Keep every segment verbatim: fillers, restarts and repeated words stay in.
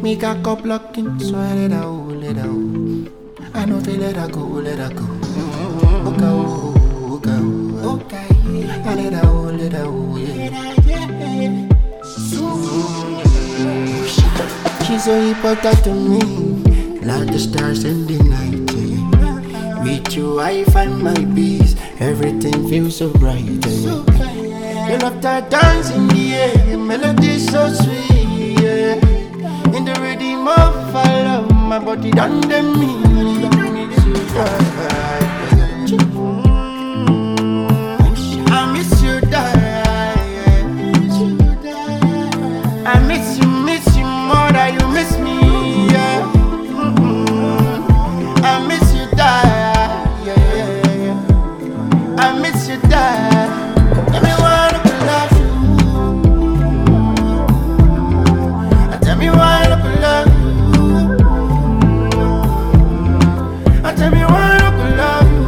Me got cup blocking, so I let her go, let her go. I know they let her go, let her go. Okay, okay, okay. I let her go, let her go, yeah. She's so important to me, like the stars in the night. Yeah. With you, I find my peace. Everything feels so bright. Yeah. You love that dance in the air, your melody so sweet. Yeah. In the rhythm of our love, my body done them me. I miss you, die. I miss you, miss you more than you miss me. Yeah. I miss you, die. Yeah. I miss you, die. Tell me why I don't love you. Tell me why I don't love you. Tell me why I don't love you.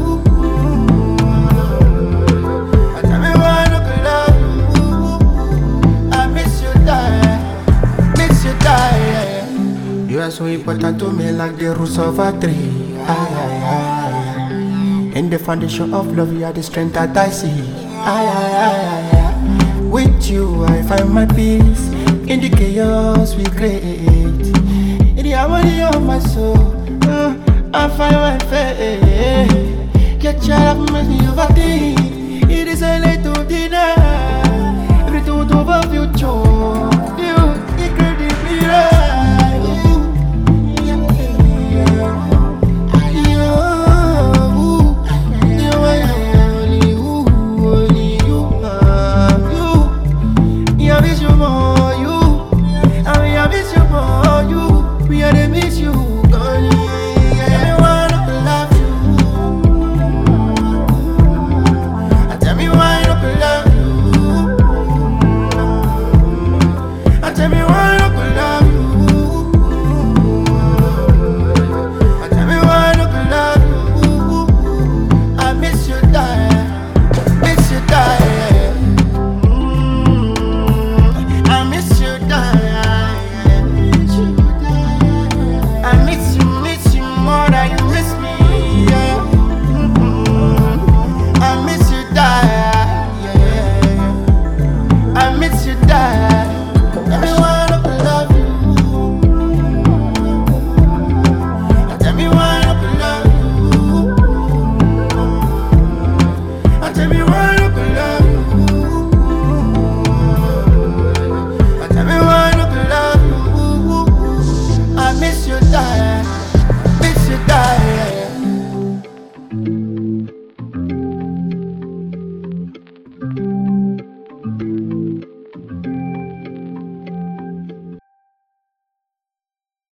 Tell me why I don't love you. I miss you, die. Miss you, die. You are so important to me, like the roots of a tree. Aye, aye, aye. In the foundation of love, you are the strength that I see. Aye, aye, aye, aye. With you, I find my peace. In the chaos we create, in the harmony of my soul, uh, I find my faith. Your child makes me overthink. It is a late to deny.